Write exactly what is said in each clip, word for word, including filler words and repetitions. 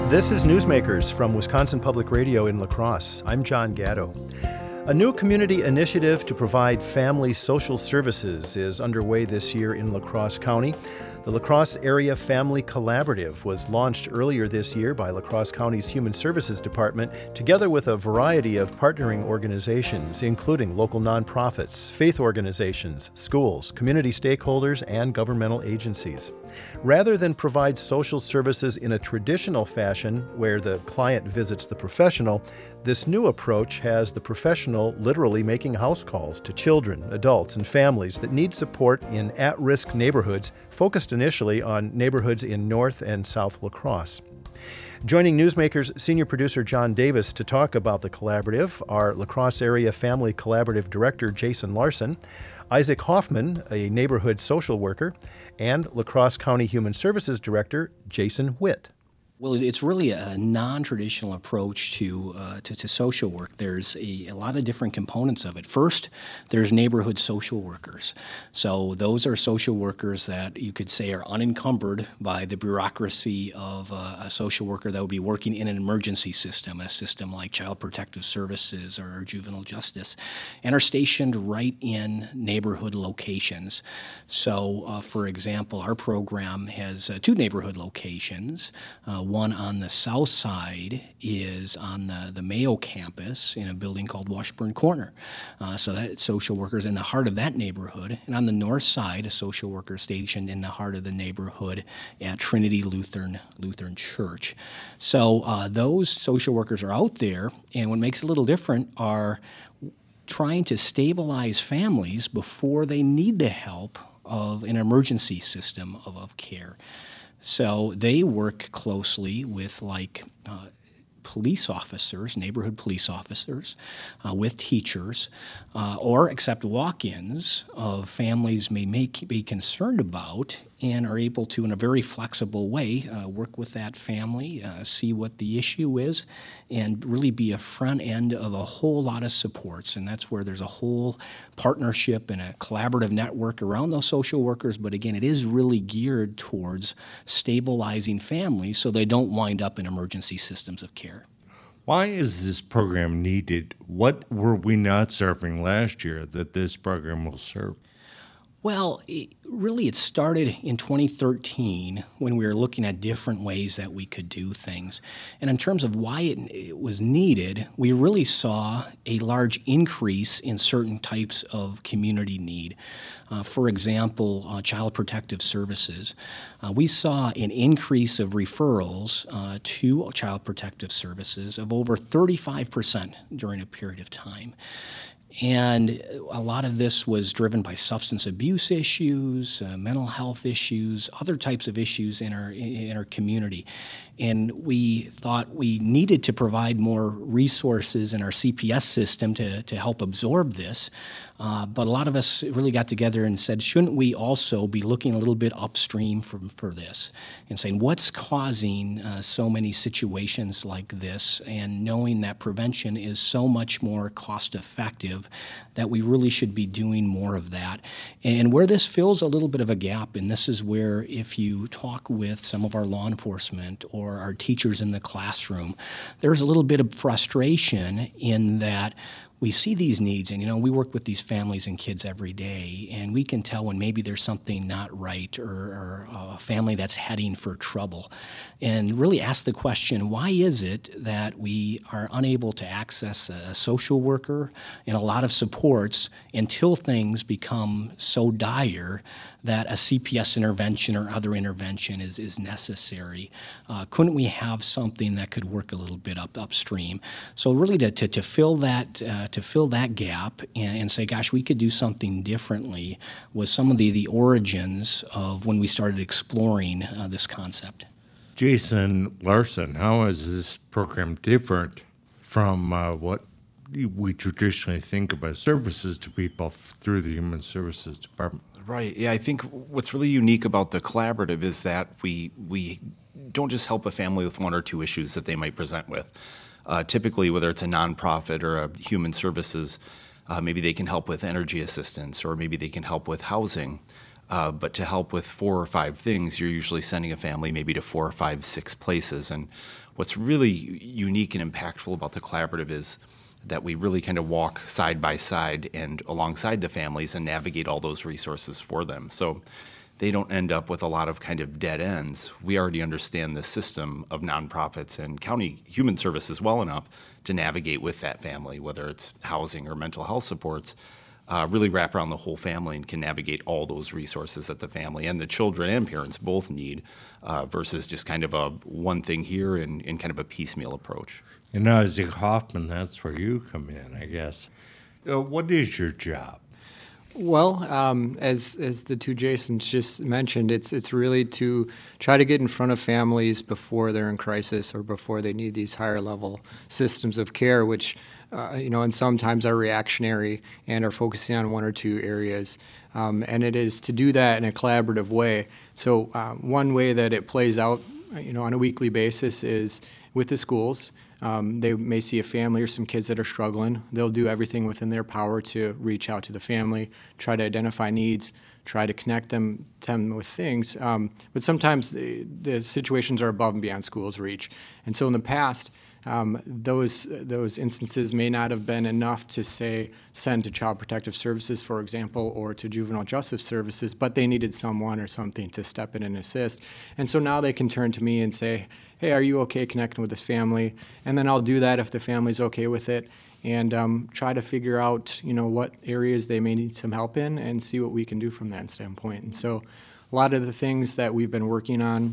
This is Newsmakers from Wisconsin Public Radio in La Crosse. I'm John Gatto. A new community initiative to provide family social services is underway this year in La Crosse County. The La Crosse Area Family Collaborative was launched earlier this year by La Crosse County's Human Services Department, together with a variety of partnering organizations, including local nonprofits, faith organizations, schools, community stakeholders, and governmental agencies. Rather than provide social services in a traditional fashion where the client visits the professional, this new approach has the professional literally making house calls to children, adults, and families that need support in at-risk neighborhoods, focused initially on neighborhoods in North and South La Crosse. Joining Newsmakers senior producer John Davis to talk about the collaborative are La Crosse Area Family Collaborative Director Jason Larson, Isaac Hoffman, a neighborhood social worker, and La Crosse County Human Services Director Jason Witt. Well, it's really a non-traditional approach to, uh, to to social work. There's a, a lot of different components of it. First, there's neighborhood social workers. So those are social workers that you could say are unencumbered by the bureaucracy of uh, a social worker that would be working in an emergency system, a system like Child Protective Services or juvenile justice, and are stationed right in neighborhood locations. So, uh, for example, our program has uh, two neighborhood locations. Uh, One on the south side is on the, the Mayo campus in a building called Washburn Corner. Uh, so that social workers in the heart of that neighborhood. And on the north side, a social worker stationed in the heart of the neighborhood at Trinity Lutheran Lutheran Church. So uh, those social workers are out there, and what makes it a little different are trying to stabilize families before they need the help of an emergency system of, of care. So they work closely with like uh, police officers, neighborhood police officers, uh, with teachers, uh, or accept walk-ins of families may make, be concerned about and are able to, in a very flexible way, uh, work with that family, uh, see what the issue is, and really be a front end of a whole lot of supports. And that's where there's a whole partnership and a collaborative network around those social workers. But again, it is really geared towards stabilizing families so they don't wind up in emergency systems of care. Why is this program needed? What were we not serving last year that this program will serve? Well, it, really it started in twenty thirteen when we were looking at different ways that we could do things. And in terms of why it, it was needed, we really saw a large increase in certain types of community need. Uh, for example, uh, Child Protective Services. Uh, we saw an increase of referrals uh, to Child Protective Services of over thirty-five percent during a period of time. And a lot of this was driven by substance abuse issues, uh, mental health issues, other types of issues in our in our community. And we thought we needed to provide more resources in our C P S system to, to help absorb this. Uh, but a lot of us really got together and said, shouldn't we also be looking a little bit upstream from, for this and saying, what's causing uh, so many situations like this, and knowing that prevention is so much more cost effective that we really should be doing more of that. And where this fills a little bit of a gap, and this is where if you talk with some of our law enforcement or our teachers in the classroom, there's a little bit of frustration in that we see these needs, and you know, we work with these families and kids every day, and we can tell when maybe there's something not right, or, or a family that's heading for trouble, and really ask the question, why is it that we are unable to access a social worker and a lot of supports until things become so dire that a C P S intervention or other intervention is, is necessary? Uh, couldn't we have something that could work a little bit up upstream? So really to, to, to fill that uh, to fill that gap and, and say, gosh, we could do something differently was some of the, the origins of when we started exploring uh, this concept. Jason Larson, how is this program different from uh, what we traditionally think about services to people through the Human Services Department? Right. Yeah, I think what's really unique about the collaborative is that we we don't just help a family with one or two issues that they might present with. Uh, typically, whether it's a nonprofit or a human services, uh, maybe they can help with energy assistance, or maybe they can help with housing. Uh, but to help with four or five things, you're usually sending a family maybe to four or five, six places. And what's really unique and impactful about the collaborative is that we really kind of walk side by side and alongside the families and navigate all those resources for them. So they don't end up with a lot of kind of dead ends. We already understand the system of nonprofits and county human services well enough to navigate with that family, whether it's housing or mental health supports, uh, really wrap around the whole family and can navigate all those resources that the family and the children and parents both need, uh, versus just kind of a one thing here and, and kind of a piecemeal approach. And now, Isaac Hoffman, that's where you come in, I guess. Uh, what is your job? Well, um, as as the two Jasons just mentioned, it's it's really to try to get in front of families before they're in crisis or before they need these higher level systems of care, which uh, you know, and sometimes are reactionary and are focusing on one or two areas. Um, and it is to do that in a collaborative way. So uh, one way that it plays out, you know, on a weekly basis is with the schools. Um, they may see a family or some kids that are struggling. They'll do everything within their power to reach out to the family, try to identify needs, try to connect them, them with things. Um, but sometimes the, the situations are above and beyond schools' reach. And so in the past, um, those those instances may not have been enough to, say, send to Child Protective Services, for example, or to Juvenile Justice Services, but they needed someone or something to step in and assist. And so now they can turn to me and say, hey, are you okay connecting with this family? And then I'll do that if the family's okay with it, and um, try to figure out, you know, what areas they may need some help in and see what we can do from that standpoint. And so a lot of the things that we've been working on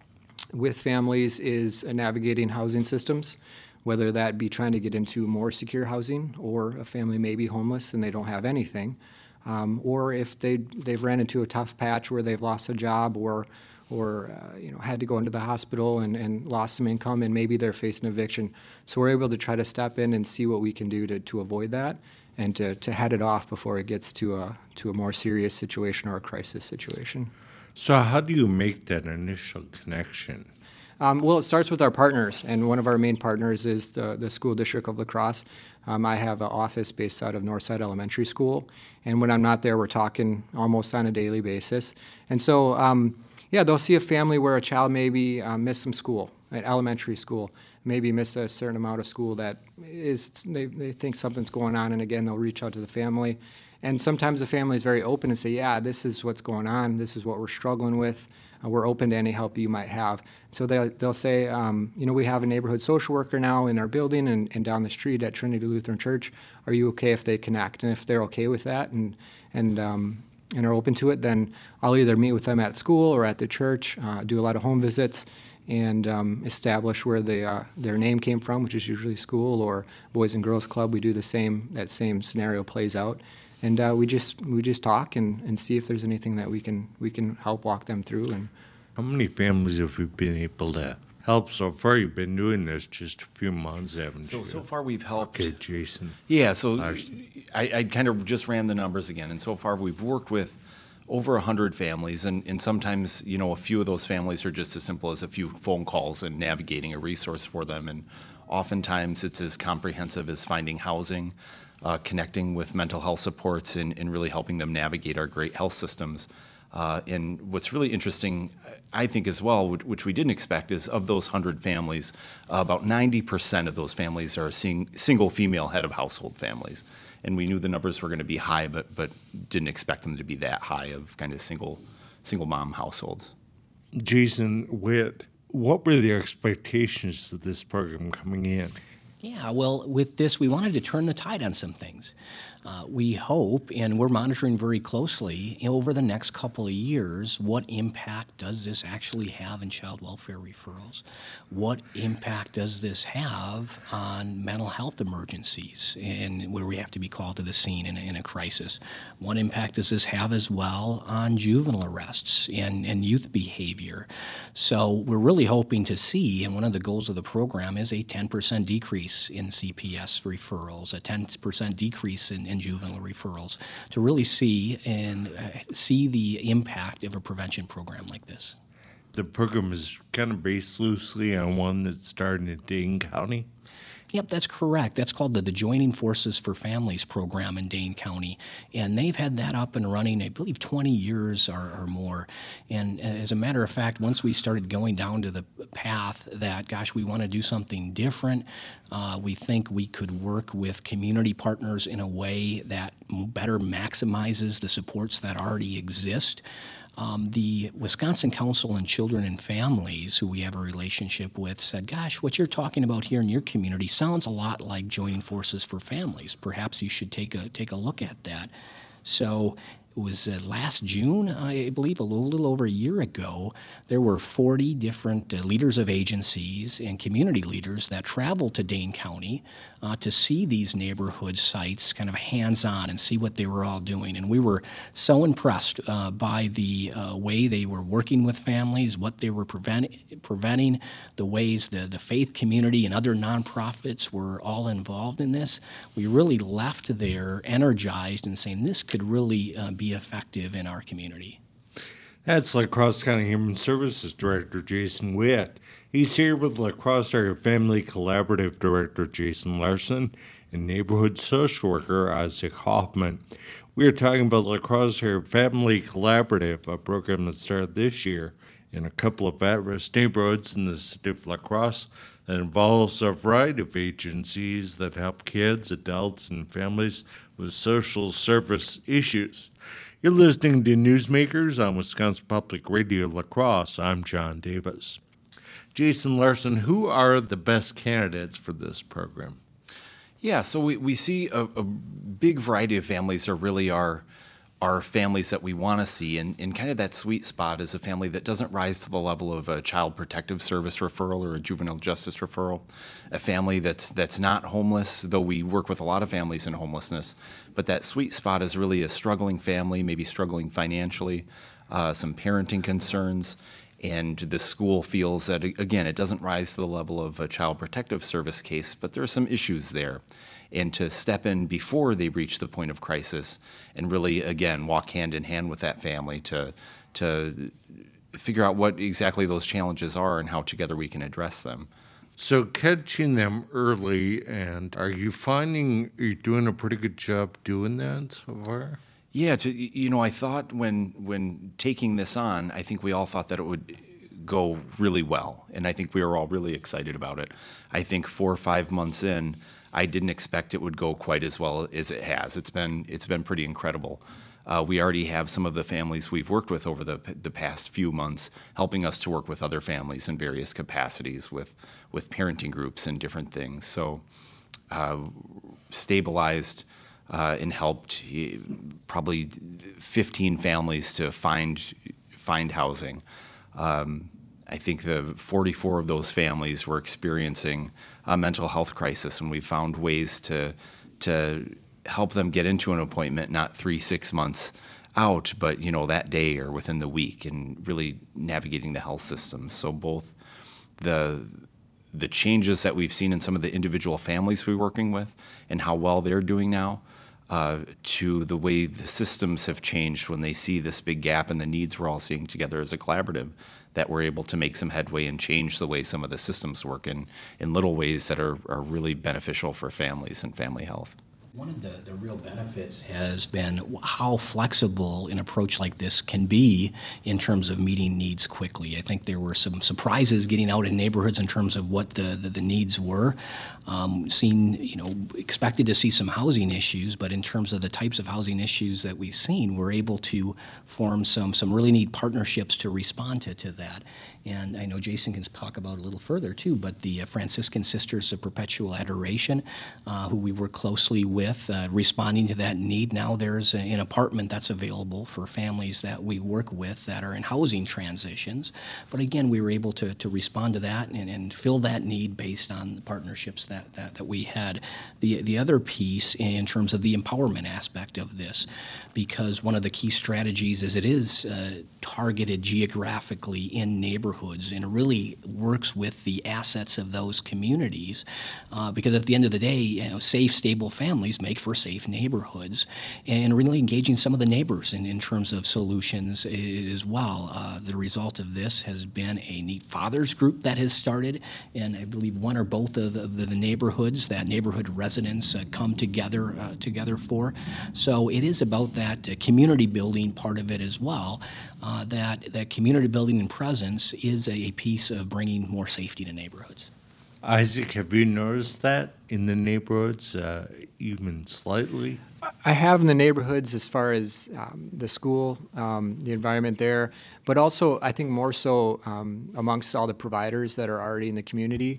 with families is uh, navigating housing systems, whether that be trying to get into more secure housing, or a family may be homeless and they don't have anything, um, or if they, they've ran into a tough patch where they've lost a job or or uh, you know, had to go into the hospital and, and lost some income, and maybe they're facing eviction. So we're able to try to step in and see what we can do to, to avoid that and to, to head it off before it gets to a to a more serious situation or a crisis situation. So how do you make that initial connection? Um, well, it starts with our partners, and one of our main partners is the, the School District of La Crosse. Um, I have an office based out of Northside Elementary School, and when I'm not there, we're talking almost on a daily basis. And so, um, yeah, they'll see a family where a child maybe uh, missed some school, at elementary school, maybe miss a certain amount of school that is, they, they think something's going on, and again, they'll reach out to the family. And sometimes the family is very open and say, yeah, this is what's going on, this is what we're struggling with, uh, we're open to any help you might have. So they'll, they'll say, um, you know, we have a neighborhood social worker now in our building and, and down the street at Trinity Lutheran Church. Are you okay if they connect? And if they're okay with that and, and, um, and are open to it, then I'll either meet with them at school or at the church, uh, do a lot of home visits, and um, establish where they, uh, their name came from, which is usually school or Boys and Girls Club. We do the same, that same scenario plays out. And uh, we just we just talk and, and see if there's anything that we can we can help walk them through. And how many families have we been able to help so far? You've been doing this just a few months, haven't So you? so far we've helped. Okay, Jason. Yeah, so Larson. I, I kind of just ran the numbers again, and so far we've worked with over one hundred families, and, and sometimes, you know, a few of those families are just as simple as a few phone calls and navigating a resource for them, and oftentimes it's as comprehensive as finding housing, uh, connecting with mental health supports, and, and really helping them navigate our great health systems. Uh, and what's really interesting, I think, as well, which, which we didn't expect, is of those one hundred families, uh, about ninety percent of those families are seeing single female head of household families. And we knew the numbers were going to be high, but but didn't expect them to be that high of kind of single single mom households. Jason Witt, what were the expectations of this program coming in? Yeah, well, with this, we wanted to turn the tide on some things. Uh, we hope, and we're monitoring very closely, over the next couple of years, what impact does this actually have in child welfare referrals? What impact does this have on mental health emergencies and where we have to be called to the scene in a, in a crisis? What impact does this have as well on juvenile arrests and, and youth behavior? So we're really hoping to see, and one of the goals of the program is a ten percent decrease in C P S referrals, a ten percent decrease in, in juvenile referrals, to really see and uh, see the impact of a prevention program like this. The program is kind of based loosely on one that started in Dane County. Yep, that's correct. That's called the, the Joining Forces for Families program in Dane County. And they've had that up and running, I believe, twenty years or, or more. And as a matter of fact, once we started going down to the path that, gosh, we want to do something different, uh, we think we could work with community partners in a way that better maximizes the supports that already exist. Um, the Wisconsin Council on Children and Families, who we have a relationship with, said, gosh, what you're talking about here in your community sounds a lot like Joining Forces for Families. Perhaps you should take a take a look at that. So it was uh, last June, I believe, a little, little over a year ago, there were forty different uh, leaders of agencies and community leaders that traveled to Dane County uh, to see these neighborhood sites kind of hands-on and see what they were all doing. And we were so impressed uh, by the uh, way they were working with families, what they were prevent- preventing, the ways the, the faith community and other nonprofits were all involved in this. We really left there energized and saying this could really uh, be effective in our community. That's La Crosse County Human Services Director Jason Witt. He's here with La Crosse Area Family Collaborative Director Jason Larson and Neighborhood Social Worker Isaac Hoffman. We are talking about La Crosse Area Family Collaborative, a program that started this year in a couple of at-risk neighborhoods in the city of La Crosse that involves a variety of agencies that help kids, adults, and families with social service issues. You're listening to Newsmakers on Wisconsin Public Radio La Crosse. I'm John Davis. Jason Larson, who are the best candidates for this program? Yeah, so we, we see a, a big variety of families are really our, our families that we want to see, and, and kind of that sweet spot is a family that doesn't rise to the level of a child protective service referral or a juvenile justice referral, a family that's that's not homeless, though we work with a lot of families in homelessness, but that sweet spot is really a struggling family, maybe struggling financially, uh, some parenting concerns, and the school feels that, again, it doesn't rise to the level of a child protective service case, but there are some issues there. And to step in before they reach the point of crisis and really, again, walk hand in hand with that family to to figure out what exactly those challenges are and how together we can address them. So catching them early, and are you finding you're doing a pretty good job doing that so far? Yeah, to, you know, I thought when when taking this on, I think we all thought that it would go really well, and I think we were all really excited about it. I think four or five months in, I didn't expect it would go quite as well as it has. It's been it's been pretty incredible. Uh, we already have some of the families we've worked with over the the past few months helping us to work with other families in various capacities with with parenting groups and different things. So uh, stabilized uh, and helped probably fifteen families to find find housing. Um, I think the forty-four of those families were experiencing a mental health crisis, and we found ways to to help them get into an appointment, not three, six months out, but you know that day or within the week, and really navigating the health system. So both the the changes that we've seen in some of the individual families we're working with, and how well they're doing now, uh, to the way the systems have changed when they see this big gap and the needs we're all seeing together as a collaborative, that we're able to make some headway and change the way some of the systems work in, in little ways that are, are really beneficial for families and family health. One of the, the real benefits has been how flexible an approach like this can be in terms of meeting needs quickly. I think there were some surprises getting out in neighborhoods in terms of what the, the, the needs were. Um, seen, you know, expected to see some housing issues, but in terms of the types of housing issues that we've seen, we're able to form some some really neat partnerships to respond to, to that. And I know Jason can talk about it a little further too, but the uh, Franciscan Sisters of Perpetual Adoration, uh, who we work closely with, uh, responding to that need. Now there's a, an apartment that's available for families that we work with that are in housing transitions. But again, we were able to, to respond to that and, and fill that need based on the partnerships that, that, that we had. The, the other piece in terms of the empowerment aspect of this, because one of the key strategies is it is uh, targeted geographically in neighborhoods neighborhoods and really works with the assets of those communities, uh, because at the end of the day, you know, safe, stable families make for safe neighborhoods, and really engaging some of the neighbors in, in terms of solutions as well. Uh, the result of this has been a Neat Fathers group that has started, and I believe one or both of the, of the neighborhoods that neighborhood residents uh, come together uh, together for. So it is about that uh, community building part of it as well. Uh, that that community building and presence is a piece of bringing more safety to neighborhoods. Isaac, have you noticed that in the neighborhoods, uh, even slightly? I have in the neighborhoods as far as um, the school, um, the environment there, but also I think more so um, amongst all the providers that are already in the community.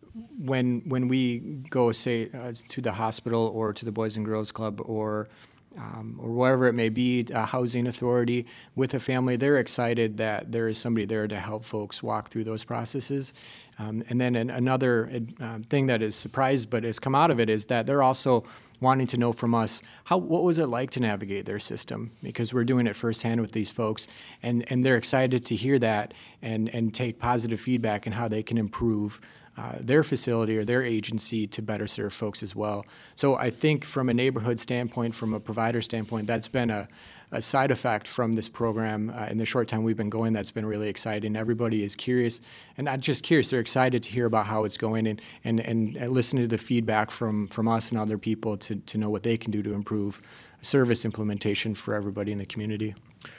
When when we go, say, uh, to the hospital or to the Boys and Girls Club or Um, or wherever it may be, a housing authority with a family, they're excited that there is somebody there to help folks walk through those processes. Um, and then an, another uh, thing that is surprised but has come out of it is that they're also wanting to know from us, how what was it like to navigate their system? Because we're doing it firsthand with these folks, and, and they're excited to hear that and, and take positive feedback on how they can improve Uh, their facility or their agency to better serve folks as well. So I think from a neighborhood standpoint, from a provider standpoint, that's been a, a side effect from this program uh, in the short time we've been going. That's been really exciting. Everybody is curious, and not just curious, they're excited to hear about how it's going and, and, and listen to the feedback from, from us and other people to, to know what they can do to improve service implementation for everybody in the community.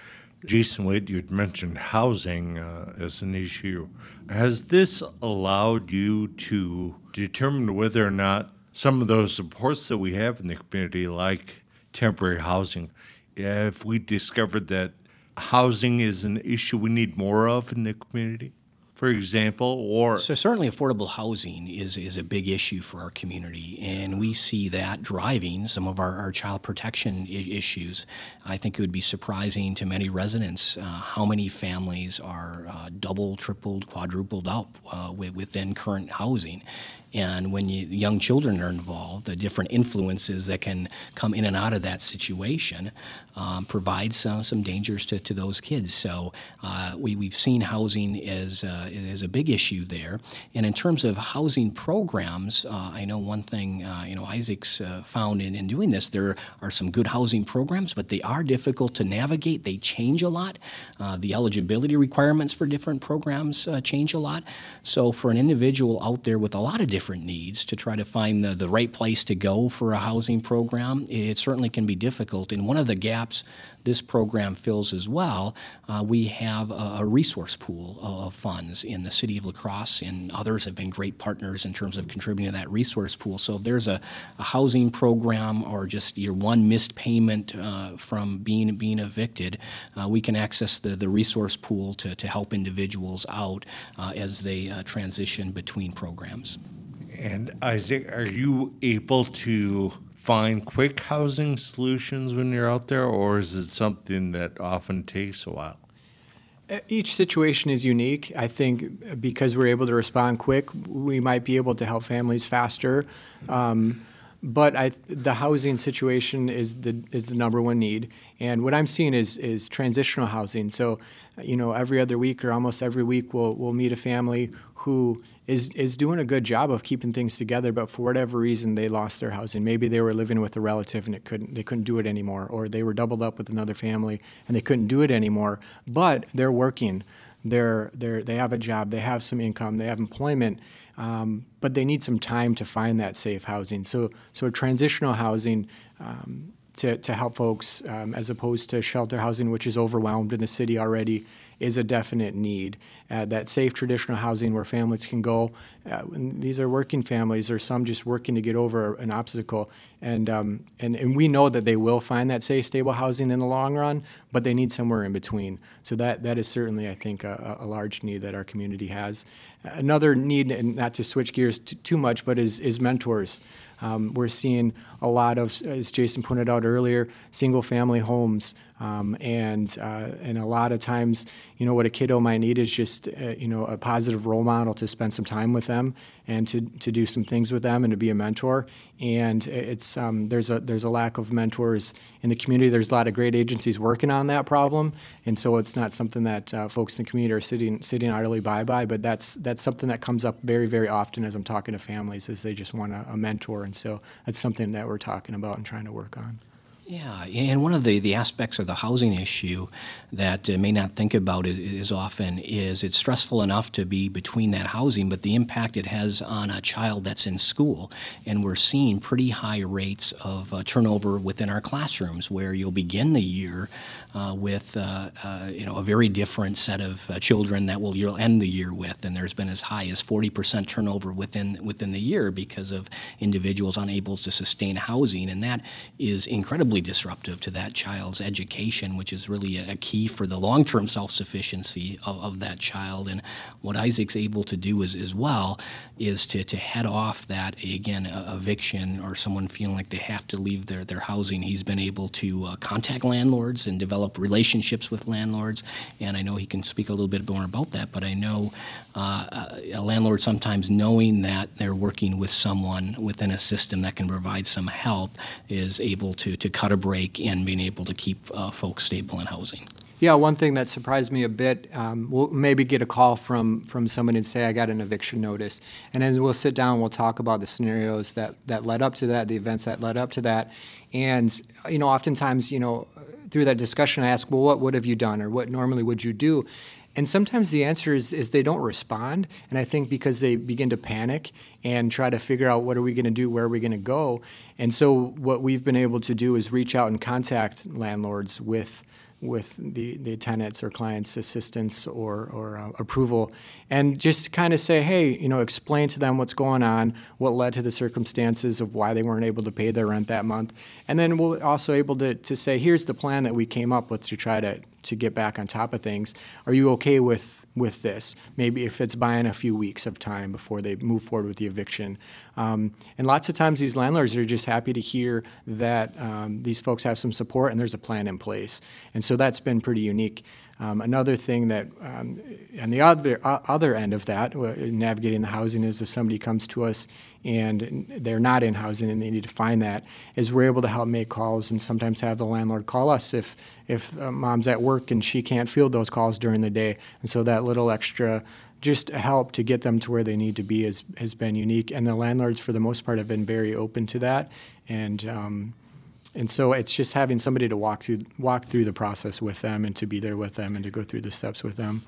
Jason Witt, you had mentioned housing uh, as an issue. Has this allowed you to determine whether or not some of those supports that we have in the community, like temporary housing, if we discovered that housing is an issue we need more of in the community, for example, or... So certainly affordable housing is, is a big issue for our community, and we see that driving some of our, our child protection I- issues. I think it would be surprising to many residents uh, how many families are uh, double, tripled, quadrupled up uh, with, within current housing. And when you, young children are involved, the different influences that can come in and out of that situation um, provide some, some dangers to, to those kids. So uh, we, we've seen housing as, uh, as a big issue there. And in terms of housing programs, uh, I know one thing uh, you know Isaac's uh, found in, in doing this, there are some good housing programs, but they are difficult to navigate. They change a lot. Uh, the eligibility requirements for different programs uh, change a lot. So for an individual out there with a lot of different different needs to try to find the, the right place to go for a housing program, it certainly can be difficult. And one of the gaps this program fills as well, uh, we have a, a resource pool of funds in the city of La Crosse, and others have been great partners in terms of contributing to that resource pool. So if there's a, a housing program or just your one missed payment uh, from being being evicted, uh, we can access the, the resource pool to, to help individuals out uh, as they uh, transition between programs. And Isaac, are you able to find quick housing solutions when you're out there, or is it something that often takes a while? Each situation is unique. I think because we're able to respond quick, we might be able to help families faster. Um, But I, the housing situation is the is the number one need, and what I'm seeing is is transitional housing. So, you know, every other week or almost every week, we'll we'll meet a family who is is doing a good job of keeping things together, but for whatever reason they lost their housing. Maybe they were living with a relative and it couldn't they couldn't do it anymore, or they were doubled up with another family and they couldn't do it anymore. But they're working. They're, they're, they have a job, they have some income, they have employment, um, but they need some time to find that safe housing. So, so transitional housing um, to, to help folks, um, as opposed to shelter housing, which is overwhelmed in the city already, is a definite need. Uh, that safe traditional housing where families can go. Uh, and these are working families, or some just working to get over an obstacle. And, um, and and we know that they will find that safe, stable housing in the long run, but they need somewhere in between. So that that is certainly, I think, a, a large need that our community has. Another need, and not to switch gears t- too much, but is is mentors. Um, we're seeing a lot of, as Jason pointed out earlier, single-family homes Um, and uh, and a lot of times, you know, what a kiddo might need is just, uh, you know, a positive role model to spend some time with them and to, to do some things with them and to be a mentor. And it's um, there's a there's a lack of mentors in the community. There's a lot of great agencies working on that problem, and so it's not something that uh, folks in the community are sitting sitting idly by by. But that's that's something that comes up very very often as I'm talking to families, is they just want a, a mentor, and so that's something that we're talking about and trying to work on. Yeah, and one of the, the aspects of the housing issue that uh, may not think about as, as often is it's stressful enough to be between that housing, but the impact it has on a child that's in school. And we're seeing pretty high rates of uh, turnover within our classrooms, where you'll begin the year uh, with uh, uh, you know a very different set of uh, children that will you'll end the year with. And there's been as high as forty percent turnover within within the year because of individuals unable to sustain housing, and that is incredibly disruptive to that child's education, which is really a key for the long-term self-sufficiency of, of that child. And what Isaac's able to do is, as well is to, to head off that, again, uh, eviction or someone feeling like they have to leave their, their housing. He's been able to uh, contact landlords and develop relationships with landlords, and I know he can speak a little bit more about that, but I know uh, a landlord sometimes knowing that they're working with someone within a system that can provide some help is able to, to cut a break in being able to keep uh, folks stable in housing. Yeah, one thing that surprised me a bit, um, we'll maybe get a call from, from somebody and say, I got an eviction notice. And then we'll sit down and we'll talk about the scenarios that, that led up to that, the events that led up to that. And, you know, oftentimes, you know, through that discussion, I ask, well, what would have you done, or what normally would you do? And sometimes the answer is, is they don't respond. And I think because they begin to panic and try to figure out what are we going to do, where are we going to go. And so what we've been able to do is reach out and contact landlords with with the, the tenants or clients' assistance or, or uh, approval, and just kind of say, hey, you know, explain to them what's going on, what led to the circumstances of why they weren't able to pay their rent that month. And then we're also able to, to say, here's the plan that we came up with to try to, to get back on top of things. Are you okay with with this? Maybe if it's buying a few weeks of time before they move forward with the eviction. Um, and lots of times these landlords are just happy to hear that um, these folks have some support and there's a plan in place. And so that's been pretty unique. Um, another thing that, um, on the other, uh, other end of that, uh, navigating the housing, is if somebody comes to us and they're not in housing and they need to find that, is we're able to help make calls and sometimes have the landlord call us if, if uh, mom's at work and she can't field those calls during the day. And so that little extra just help to get them to where they need to be is, has been unique. And the landlords, for the most part, have been very open to that. And um, And so it's just having somebody to walk through walk through the process with them and to be there with them and to go through the steps with them.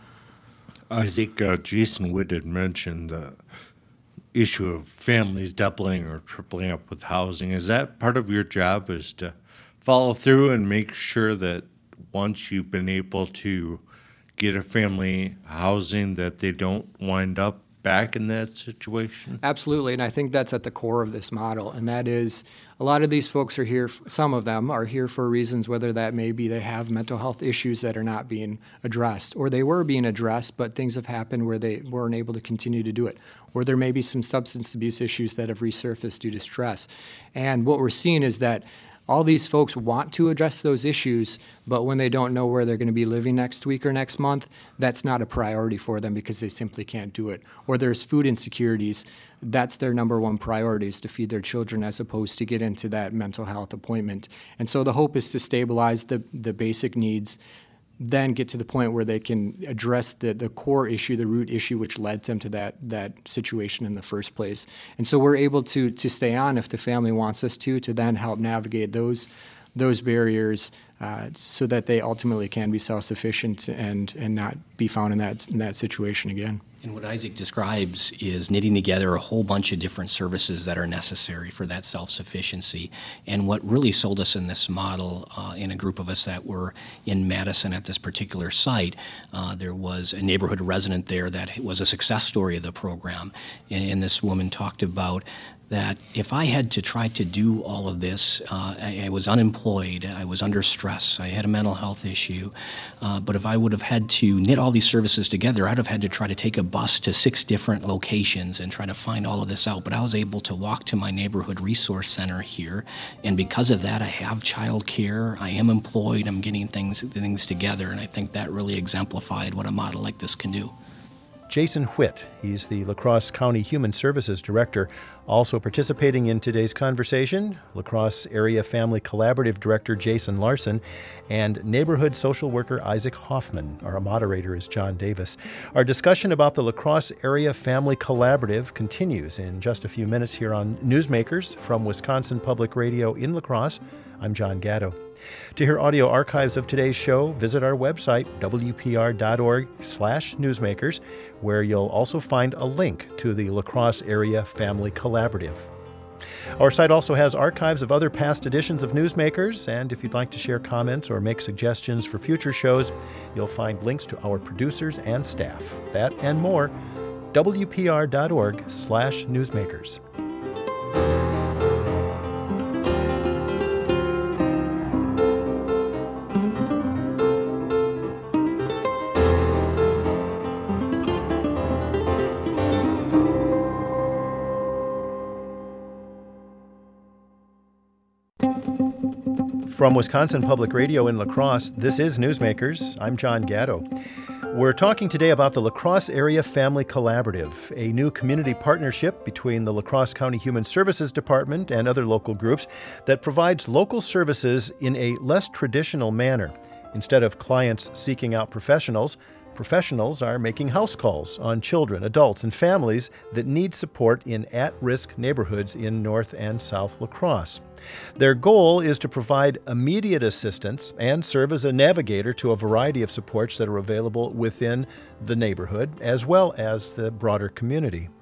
Isaac, uh, Jason Witt had mentioned the issue of families doubling or tripling up with housing. Is that part of your job, is to follow through and make sure that once you've been able to get a family housing that they don't wind up back in that situation? Absolutely, and I think that's at the core of this model, and that is a lot of these folks are here, some of them are here for reasons, whether that may be they have mental health issues that are not being addressed, or they were being addressed, but things have happened where they weren't able to continue to do it, or there may be some substance abuse issues that have resurfaced due to stress. And what we're seeing is that all these folks want to address those issues, but when they don't know where they're going to be living next week or next month, that's not a priority for them because they simply can't do it. Or there's food insecurities. That's their number one priority, is to feed their children as opposed to get into that mental health appointment. And so the hope is to stabilize the, the basic needs, then get to the point where they can address the, the core issue, the root issue which led them to that that situation in the first place. And so we're able to to stay on if the family wants us to, to then help navigate those those barriers uh, so that they ultimately can be self-sufficient and, and not be found in that in that situation again. And what Isaac describes is knitting together a whole bunch of different services that are necessary for that self-sufficiency. And what really sold us in this model, uh, in a group of us that were in Madison at this particular site, uh, there was a neighborhood resident there that was a success story of the program. And, and this woman talked about that if I had to try to do all of this, uh, I, I was unemployed, I was under stress, I had a mental health issue, uh, but if I would have had to knit all these services together, I'd have had to try to take a bus to six different locations and try to find all of this out. But I was able to walk to my neighborhood resource center here, and because of that, I have child care, I am employed, I'm getting things, things together, and I think that really exemplified what a model like this can do. Jason Whitt, he's the La Crosse County Human Services Director. Also participating in today's conversation, La Crosse Area Family Collaborative Director Jason Larson and Neighborhood Social Worker Isaac Hoffman. Our moderator is John Davis. Our discussion about the La Crosse Area Family Collaborative continues in just a few minutes here on Newsmakers from Wisconsin Public Radio in La Crosse. I'm John Gatto. To hear audio archives of today's show, visit our website, w p r dot org slash newsmakers, where you'll also find a link to the La Crosse Area Family Collaborative. Our site also has archives of other past editions of Newsmakers, and if you'd like to share comments or make suggestions for future shows, you'll find links to our producers and staff. That and more, w p r dot org slash newsmakers. From Wisconsin Public Radio in La Crosse, this is Newsmakers. I'm John Gatto. We're talking today about the La Crosse Area Family Collaborative, a new community partnership between the La Crosse County Human Services Department and other local groups that provides local services in a less traditional manner. Instead of clients seeking out professionals, professionals are making house calls on children, adults, and families that need support in at-risk neighborhoods in North and South La Crosse. Their goal is to provide immediate assistance and serve as a navigator to a variety of supports that are available within the neighborhood as well as the broader community.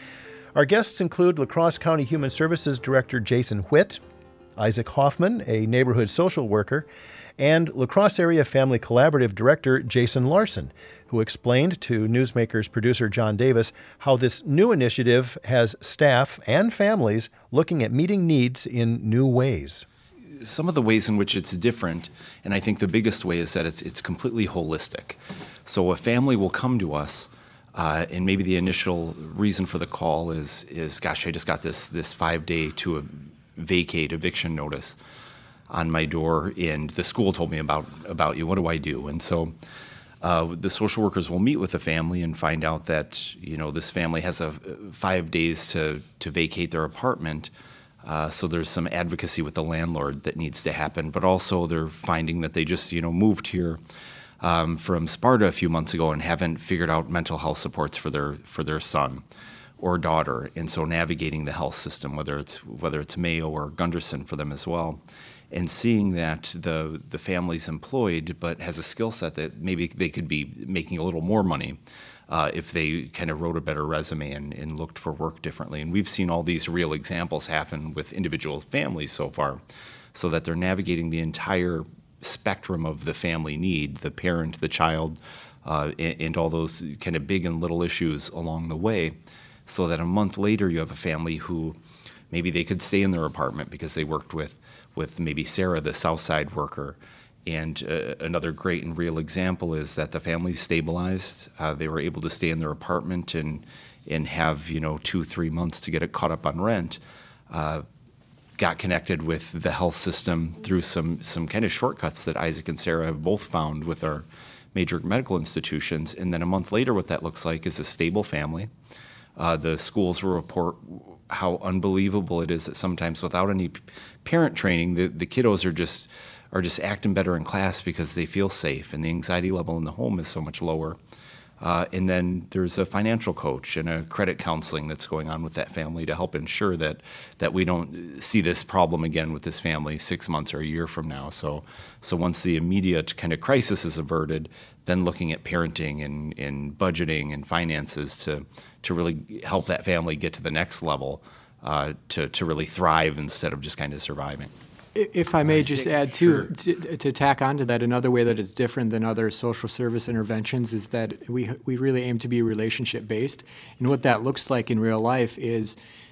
Our guests include La Crosse County Human Services Director Jason Whitt, Isaac Hoffman, a neighborhood social worker, and La Crosse Area Family Collaborative Director Jason Larson, who explained to Newsmakers producer John Davis how this new initiative has staff and families looking at meeting needs in new ways. Some of the ways in which it's different, and I think the biggest way is that it's it's completely holistic. So a family will come to us, uh, and maybe the initial reason for the call is, is gosh, I just got this this five-day to a vacate eviction notice on my door, and the school told me about about you. What do I do? And so uh, the social workers will meet with the family and find out that you know this family has a five days to to vacate their apartment. Uh, so there's some advocacy with the landlord that needs to happen, but also they're finding that they just you know moved here um, from Sparta a few months ago and haven't figured out mental health supports for their for their son or daughter, and so navigating the health system, whether it's whether it's Mayo or Gunderson for them as well. And seeing that the the family's employed but has a skill set that maybe they could be making a little more money uh, if they kind of wrote a better resume and, and looked for work differently. And we've seen all these real examples happen with individual families so far, so that they're navigating the entire spectrum of the family need, the parent, the child, uh, and, and all those kind of big and little issues along the way, so that a month later you have a family who maybe they could stay in their apartment because they worked with with maybe Sarah, the Southside worker. And uh, another great and real example is that the family stabilized. Uh, they were able to stay in their apartment and and have, you know, two, three months to get it caught up on rent. Uh, got connected with the health system through some, some kind of shortcuts that Isaac and Sarah have both found with our major medical institutions. And then a month later, what that looks like is a stable family. Uh, the schools will report how unbelievable it is that sometimes without any parent training, the, the kiddos are just are just acting better in class because they feel safe, and the anxiety level in the home is so much lower. Uh, and then there's a financial coach and a credit counseling that's going on with that family to help ensure that that we don't see this problem again with this family six months or a year from now. So so once the immediate kind of crisis is averted, then looking at parenting and, and budgeting and finances to to really help that family get to the next level, uh, to, to really thrive instead of just kind of surviving. If I may just add, too, to, to tack onto that, another way that it's different than other social service interventions is that we we really aim to be relationship-based. And what that looks like in real life is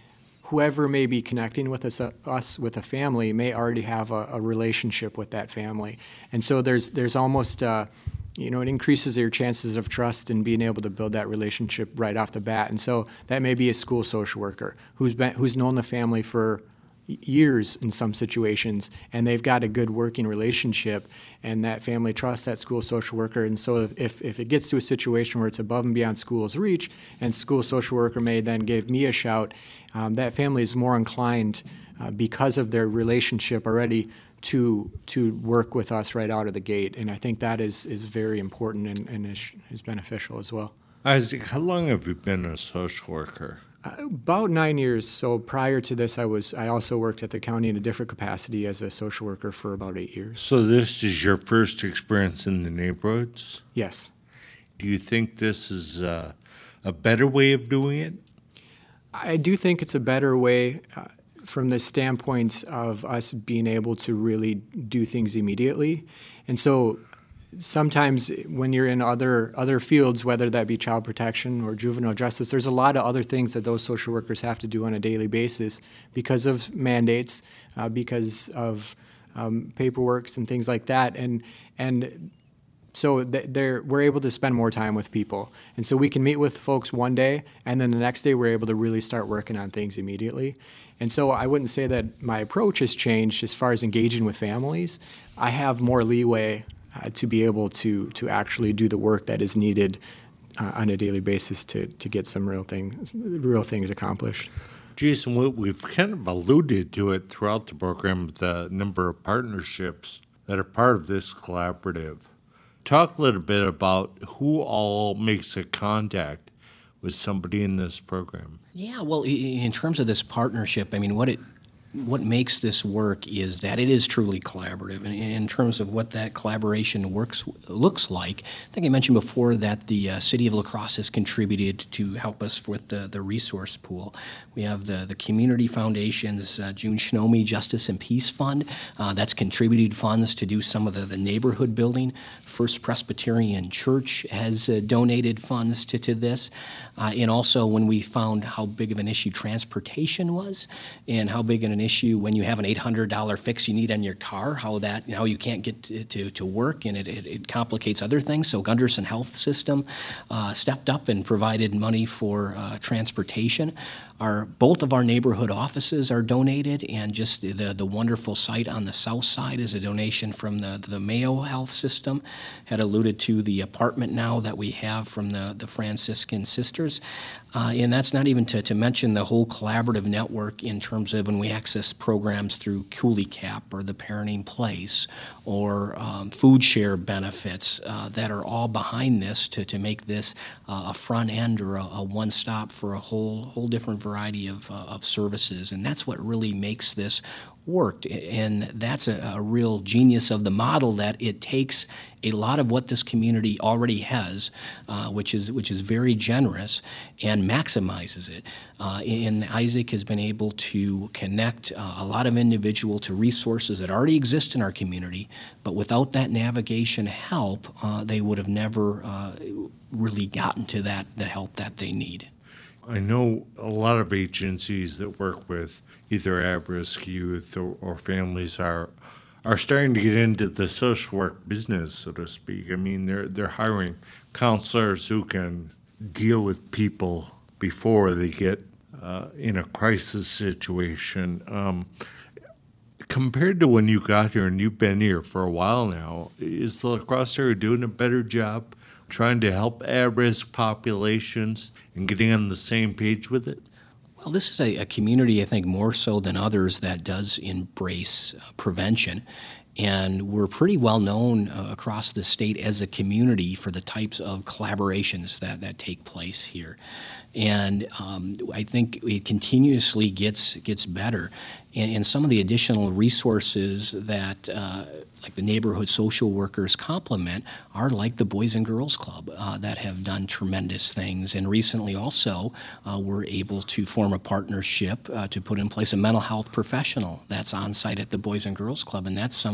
whoever may be connecting with us, uh, us with a family may already have a, a relationship with that family. And so there's there's almost, uh, you know, it increases your chances of trust and being able to build that relationship right off the bat. And so that may be a school social worker who's been who's known the family for years in some situations, and they've got a good working relationship, and that family trusts that school social worker. And so if, if it gets to a situation where it's above and beyond school's reach, and school social worker may then give me a shout, um, that family is more inclined, uh, because of their relationship already, to to work with us right out of the gate. And I think that is, is very important and, and is, is beneficial as well. Isaac, how long have you been a social worker? Uh, about nine years. So prior to this, I was I also worked at the county in a different capacity as a social worker for about eight years. So this is your first experience in the neighborhoods? Yes. Do you think this is uh, a better way of doing it? I do think it's a better way uh, from the standpoint of us being able to really do things immediately. And so sometimes when you're in other other fields, whether that be child protection or juvenile justice, there's a lot of other things that those social workers have to do on a daily basis because of mandates, uh, because of um, paperworks and things like that. And and so they're, we're able to spend more time with people. And so we can meet with folks one day, and then the next day we're able to really start working on things immediately. And so I wouldn't say that my approach has changed as far as engaging with families. I have more leeway Uh, to be able to to actually do the work that is needed uh, on a daily basis to to get some real things real things accomplished. Jason, we've kind of alluded to it throughout the program, the number of partnerships that are part of this collaborative. Talk a little bit about who all makes a contact with somebody in this program. Yeah, well, in terms of this partnership, I mean, what it what makes this work is that it is truly collaborative. And in terms of what that collaboration works looks like, I think I mentioned before that the uh, City of La Crosse has contributed to help us with the, the resource pool. We have the, the Community Foundation's uh, June Shinomi Justice and Peace Fund. Uh, that's contributed funds to do some of the, the neighborhood building. First Presbyterian Church has uh, donated funds to, to this. Uh, and also when we found how big of an issue transportation was and how big an issue when you have an eight hundred dollars fix you need on your car, how that, you know, you can't get to, to, to work and it, it, it complicates other things. So Gunderson Health System uh, stepped up and provided money for uh, transportation. Our, both of our neighborhood offices are donated, and just the, the wonderful site on the south side is a donation from the, the Mayo Health System. Had alluded to the apartment now that we have from the, the Franciscan Sisters. Uh, and that's not even to, to mention the whole collaborative network in terms of when we access programs through Cooley Cap or the Parenting Place or um, food share benefits uh, that are all behind this to, to make this uh, a front end or a, a one-stop for a whole whole different variety of, uh, of services. And that's what really makes this worked, and that's a, a real genius of the model, that it takes a lot of what this community already has, uh, which is which is very generous, and maximizes it. Uh, and Isaac has been able to connect uh, a lot of individual to resources that already exist in our community, but without that navigation help, uh, they would have never uh, really gotten to that the help that they need. I know a lot of agencies that work with either at-risk youth or, or families are are starting to get into the social work business, so to speak. I mean, they're they're hiring counselors who can deal with people before they get uh, in a crisis situation. Um, compared to when you got here, and you've been here for a while now, is the La Crosse area doing a better job trying to help at-risk populations and getting on the same page with it? Well, this is a, a community, I think, more so than others that does embrace uh, prevention. And we're pretty well known uh, across the state as a community for the types of collaborations that, that take place here. And um, I think it continuously gets gets better. And, and some of the additional resources that uh, like the neighborhood social workers complement are like the Boys and Girls Club uh, that have done tremendous things. And recently also uh, we're able to form a partnership uh, to put in place a mental health professional that's on site at the Boys and Girls Club. And that's someone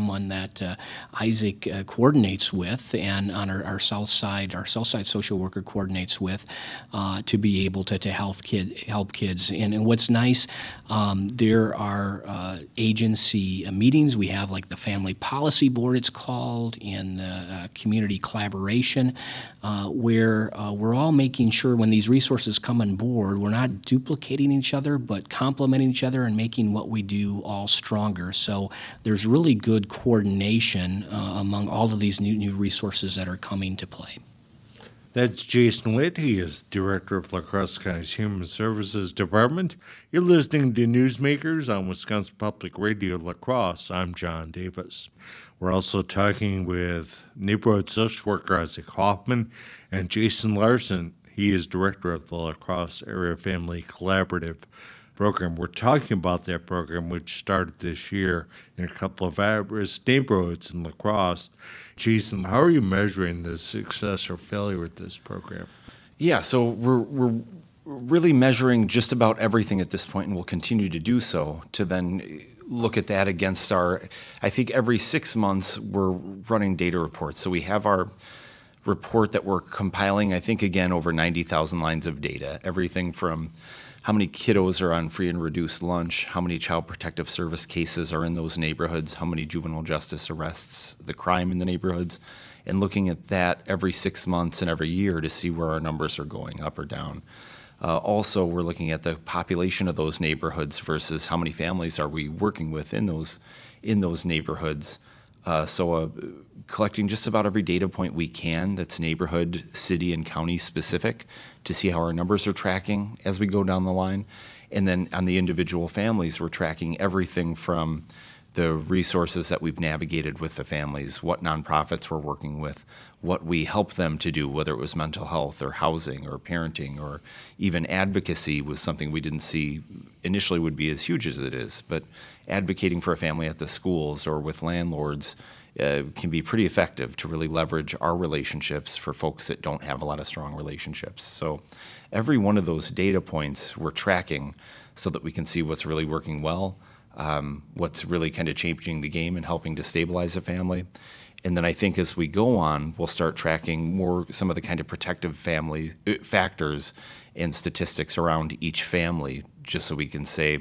someone that uh, Isaac uh, coordinates with, and on our, our south side, our south side social worker coordinates with, uh, to be able to, to help kid help kids. And, and what's nice, um, there are uh, agency uh, meetings. We have like the Family Policy Board, it's called, and the uh, community collaboration, uh, where uh, we're all making sure when these resources come on board, we're not duplicating each other, but complementing each other and making what we do all stronger. So there's really good coordination uh, among all of these new new resources that are coming to play. That's Jason Witt. He is Director of La Crosse County's Human Services Department. You're listening to Newsmakers on Wisconsin Public Radio La Crosse. I'm John Davis. We're also talking with neighborhood social worker Isaac Hoffman and Jason Larson. He is Director of the La Crosse Area Family Collaborative Program. We're talking about that program, which started this year in a couple of at-risk neighborhoods in La Crosse. Jason, how are you measuring the success or failure with this program? Yeah, so we're we're really measuring just about everything at this point, and we'll continue to do so to then look at that against our, I think every six months we're running data reports. So we have our report that we're compiling, I think, again, over ninety thousand lines of data, everything from how many kiddos are on free and reduced lunch, how many child protective service cases are in those neighborhoods, how many juvenile justice arrests, the crime in the neighborhoods, and looking at that every six months and every year to see where our numbers are going up or down. Uh, also, we're looking at the population of those neighborhoods versus how many families are we working with in those in those neighborhoods. Uh, so uh, collecting just about every data point we can that's neighborhood, city, and county specific to see how our numbers are tracking as we go down the line. And then on the individual families, we're tracking everything from the resources that we've navigated with the families, what nonprofits we're working with, what we help them to do, whether it was mental health or housing or parenting or even advocacy was something we didn't see initially would be as huge as it is. But advocating for a family at the schools or with landlords uh, can be pretty effective to really leverage our relationships for folks that don't have a lot of strong relationships. So every one of those data points we're tracking so that we can see what's really working well, Um, what's really kind of changing the game and helping to stabilize a family. And then I think as we go on, we'll start tracking more some of the kind of protective family uh, factors and statistics around each family, just so we can say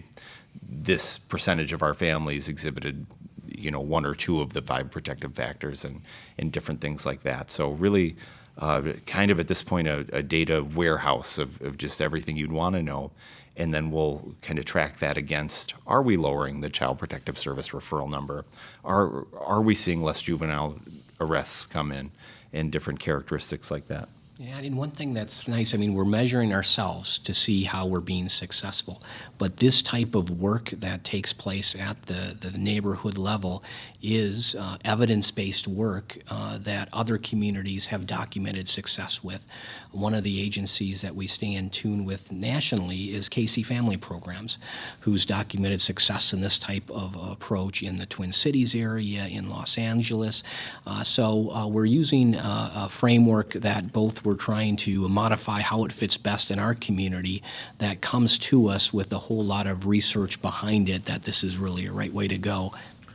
this percentage of our families exhibited, you know, one or two of the five protective factors and, and different things like that. So really uh, kind of at this point a, a data warehouse of, of just everything you'd want to know. And then we'll kind of track that against, are we lowering the Child Protective Service referral number? Are are we seeing less juvenile arrests come in and different characteristics like that? Yeah, and one thing that's nice, I mean, we're measuring ourselves to see how we're being successful. But this type of work that takes place at the, the neighborhood level is uh, evidence-based work uh, that other communities have documented success with. One of the agencies that we stay in tune with nationally is Casey Family Programs, who's documented success in this type of approach in the Twin Cities area, in Los Angeles. Uh, so uh, we're using uh, a framework that both we're trying to modify how it fits best in our community that comes to us with a whole lot of research behind it that this is really a right way to go.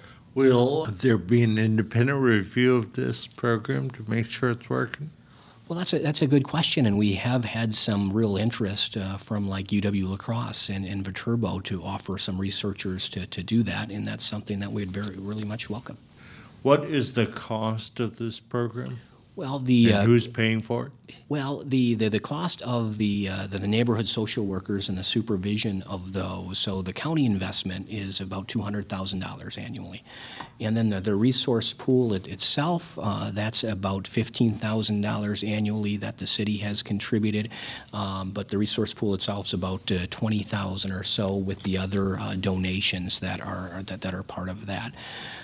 Will there be an independent review of this program to make sure it's working? Well, that's a, that's a good question, and we have had some real interest uh, from like U W La Crosse and, and Viterbo to offer some researchers to, to do that, and that's something that we'd very really much welcome. What is the cost of this program? Well, the and uh, who's paying for it? Well, the, the, the cost of the, uh, the the neighborhood social workers and the supervision of those, so the county investment is about two hundred thousand dollars annually. And then the, the resource pool it, itself, uh, that's about fifteen thousand dollars annually that the city has contributed. Um, but the resource pool itself is about uh, twenty thousand dollars or so with the other uh, donations that are, that, that are part of that.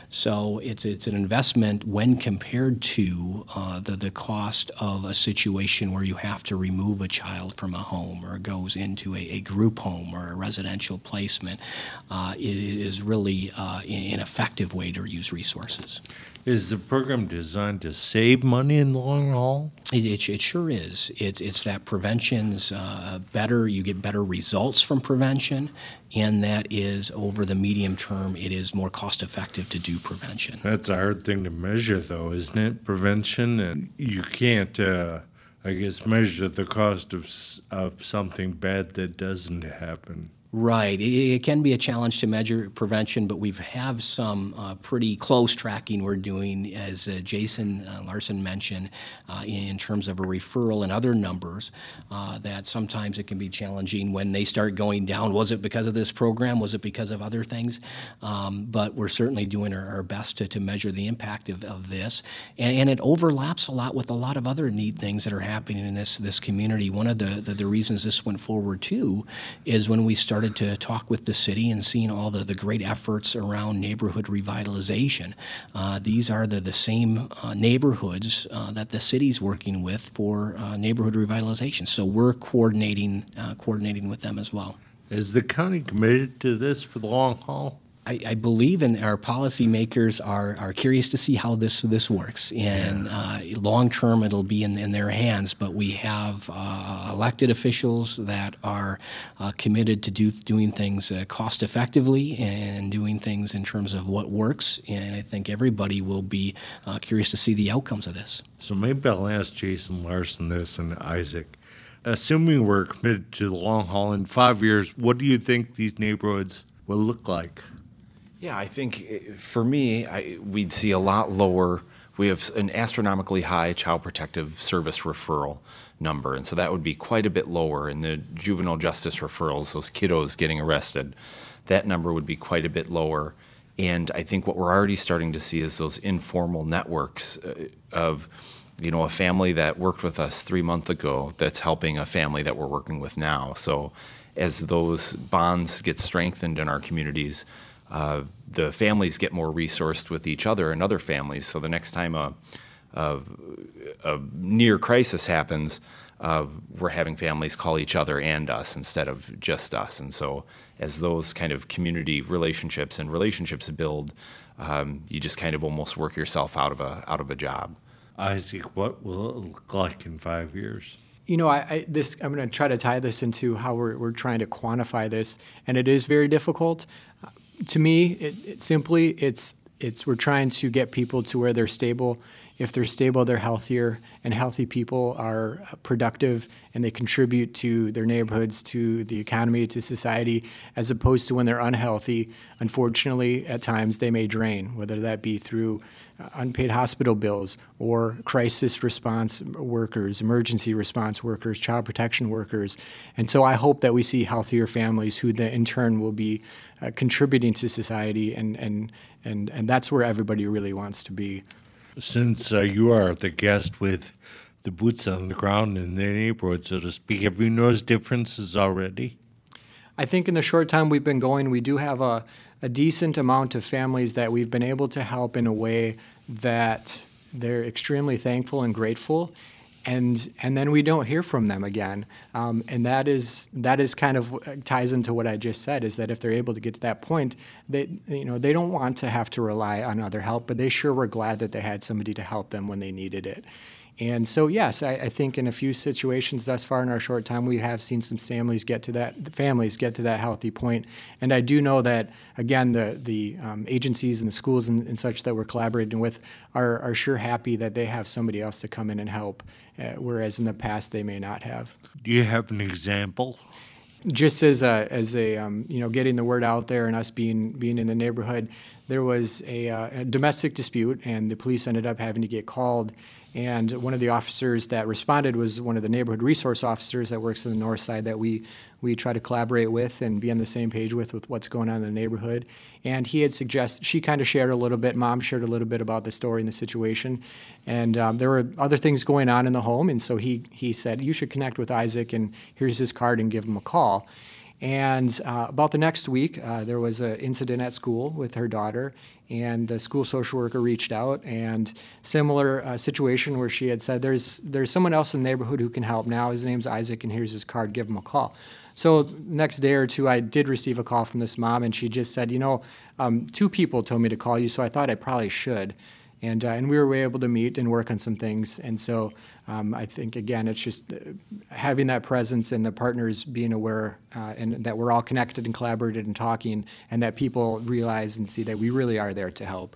So it's it's an investment when compared to uh, the, the cost of a situation where you have to remove a child from a home or goes into a, a group home or a residential placement. Uh, it is really uh, an effective way to use resources. Is the program designed to save money in the long haul? It, it, it sure is. It, it's that prevention's uh, better. You get better results from prevention, and that is over the medium term, it is more cost effective to do prevention. That's a hard thing to measure, though, isn't it? Prevention, and you can't, uh, I guess, measure the cost of of something bad that doesn't happen. Right. It, it can be a challenge to measure prevention, but we have some uh, pretty close tracking we're doing, as uh, Jason uh, Larson mentioned, uh, in terms of a referral and other numbers, uh, that sometimes it can be challenging when they start going down. Was it because of this program? Was it because of other things? Um, but we're certainly doing our, our best to, to measure the impact of, of this. And, and it overlaps a lot with a lot of other neat things that are happening in this, this community. One of the, the, the reasons this went forward, too, is when we started started to talk with the city and seeing all the, the great efforts around neighborhood revitalization. Uh, these are the, the same uh, neighborhoods uh, that the city's working with for uh, neighborhood revitalization. So we're coordinating uh, coordinating with them as well. Is the county committed to this for the long haul? I, I believe in our policymakers are, are curious to see how this this works. And uh, long term, it'll be in, in their hands. But we have uh, elected officials that are uh, committed to do doing things uh, cost effectively and doing things in terms of what works. And I think everybody will be uh, curious to see the outcomes of this. So maybe I'll ask Jason Larson this and Isaac. Assuming we're committed to the long haul in five years, what do you think these neighborhoods will look like? Yeah, I think eh, for me, I, we'd see a lot lower. We have an astronomically high Child Protective Service referral number, and so that would be quite a bit lower. In the juvenile justice referrals, those kiddos getting arrested, that number would be quite a bit lower. And I think what we're already starting to see is those informal networks uh, of, you know, a family that worked with us three months ago that's helping a family that we're working with now. So as those bonds get strengthened in our communities, Uh, the families get more resourced with each other and other families. So the next time a, a, a near crisis happens, uh, we're having families call each other and us instead of just us. And so as those kind of community relationships and relationships build, um, you just kind of almost work yourself out of a out of a job. Isaac, what will it look like in five years? You know, I, I this I'm going to try to tie this into how we're we're trying to quantify this, and it is very difficult. To me, it, it simply it's it's we're trying to get people to where they're stable. If they're stable, they're healthier, and healthy people are productive, and they contribute to their neighborhoods, to the economy, to society, as opposed to when they're unhealthy. Unfortunately, at times they may drain, whether that be through unpaid hospital bills or crisis response workers, emergency response workers, child protection workers. And so I hope that we see healthier families who then in turn will be uh, contributing to society, and, and, and, and that's where everybody really wants to be. Since uh, you are the guest with the boots on the ground in the neighborhood, so to speak, have you noticed differences already? I think in the short time we've been going, we do have a, a decent amount of families that we've been able to help in a way that they're extremely thankful and grateful, and and then we don't hear from them again. Um, and that is that is kind of ties into what I just said, is that if they're able to get to that point, they you know they don't want to have to rely on other help, but they sure were glad that they had somebody to help them when they needed it. And so, yes, I, I think in a few situations thus far in our short time, we have seen some families get to that families get to that healthy point. And I do know that, again, the the um, agencies and the schools and, and such that we're collaborating with are, are sure happy that they have somebody else to come in and help, uh, whereas in the past they may not have. Do you have an example? Just as a, as a um, you know, getting the word out there and us being being in the neighborhood, there was a, uh, a domestic dispute, and the police ended up having to get called. And one of the officers that responded was one of the neighborhood resource officers that works on the north side that we we try to collaborate with and be on the same page with with what's going on in the neighborhood. And he had suggested, she kind of shared a little bit, Mom shared a little bit about the story and the situation. And um, there were other things going on in the home, and so he he said, you should connect with Isaac, and here's his card, and give him a call. And uh, about the next week, uh, there was an incident at school with her daughter, and the school social worker reached out, and similar uh, situation where she had said, there's there's someone else in the neighborhood who can help now. His name's Isaac, and here's his card. Give him a call. So next day or two, I did receive a call from this mom, and she just said, you know, um, two people told me to call you, so I thought I probably should. And, uh, and we were able to meet and work on some things. And so um, I think, again, it's just having that presence and the partners being aware uh, and that we're all connected and collaborated and talking, and that people realize and see that we really are there to help.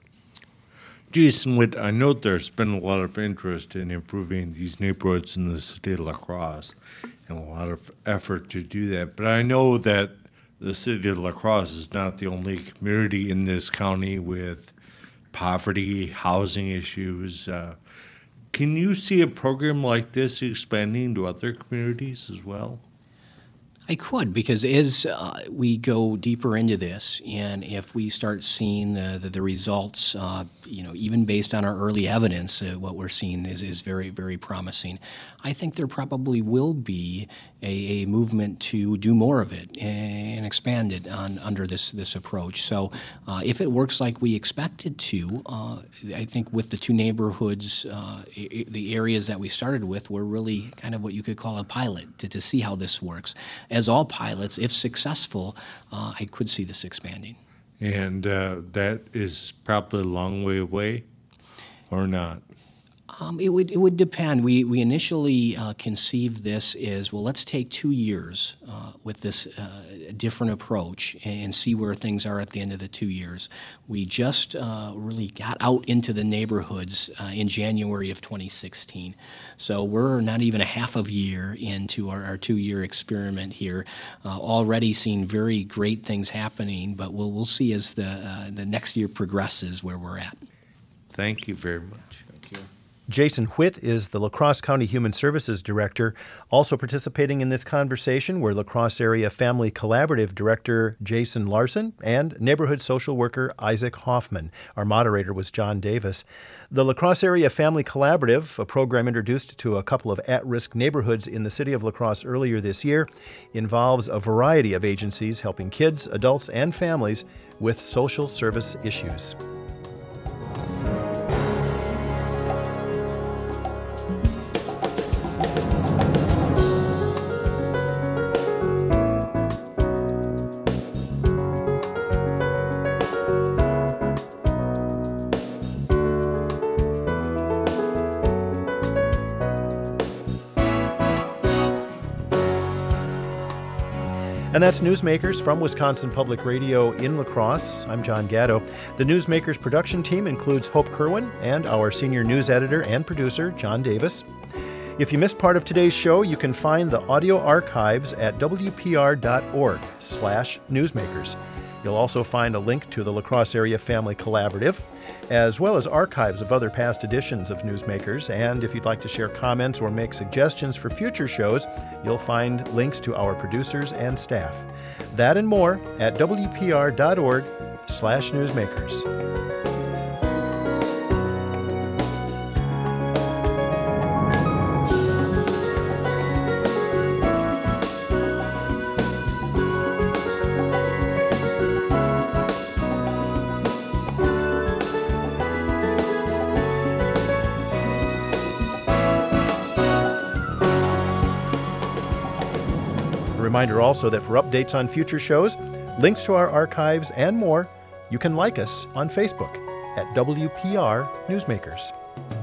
Jason Witt, I know there's been a lot of interest in improving these neighborhoods in the city of La Crosse and a lot of effort to do that. But I know that the city of La Crosse is not the only community in this county with poverty, housing issues. Uh, can you see a program like this expanding to other communities as well? I could, because as uh, we go deeper into this, and if we start seeing the the, the results, uh, you know, even based on our early evidence, uh, what we're seeing is, is very, very promising. I think there probably will be a, a movement to do more of it and expand it on under this this approach. So, uh, if it works like we expect it to, uh, I think with the two neighborhoods, uh, I- the areas that we started with, were really kind of what you could call a pilot to, to see how this works. As all pilots, if successful, uh, I could see this expanding. And uh, that is probably a long way away, or not? Um, it would it would depend. We we initially uh, conceived this as, well, let's take two years uh, with this uh, different approach and see where things are at the end of the two years. We just uh, really got out into the neighborhoods uh, in January of twenty sixteen. So we're not even a half of a year into our, our two-year experiment here. Uh, already seeing very great things happening, but we'll we'll see as the uh, the next year progresses where we're at. Thank you very much. Jason Witt is the La Crosse County Human Services Director. Also participating in this conversation were La Crosse Area Family Collaborative Director Jason Larson and Neighborhood Social Worker Isaac Hoffman. Our moderator was John Davis. The La Crosse Area Family Collaborative, a program introduced to a couple of at-risk neighborhoods in the city of La Crosse earlier this year, involves a variety of agencies helping kids, adults, and families with social service issues. And that's Newsmakers from Wisconsin Public Radio in La Crosse. I'm John Gatto. The Newsmakers production team includes Hope Kerwin and our senior news editor and producer, John Davis. If you missed part of today's show, you can find the audio archives at w p r dot org slash newsmakers. You'll also find a link to the La Crosse Area Family Collaborative, as well as archives of other past editions of Newsmakers. And if you'd like to share comments or make suggestions for future shows, you'll find links to our producers and staff. That and more at w p r dot org slash newsmakers. Reminder also that for updates on future shows, links to our archives, and more, you can like us on Facebook at W P R Newsmakers.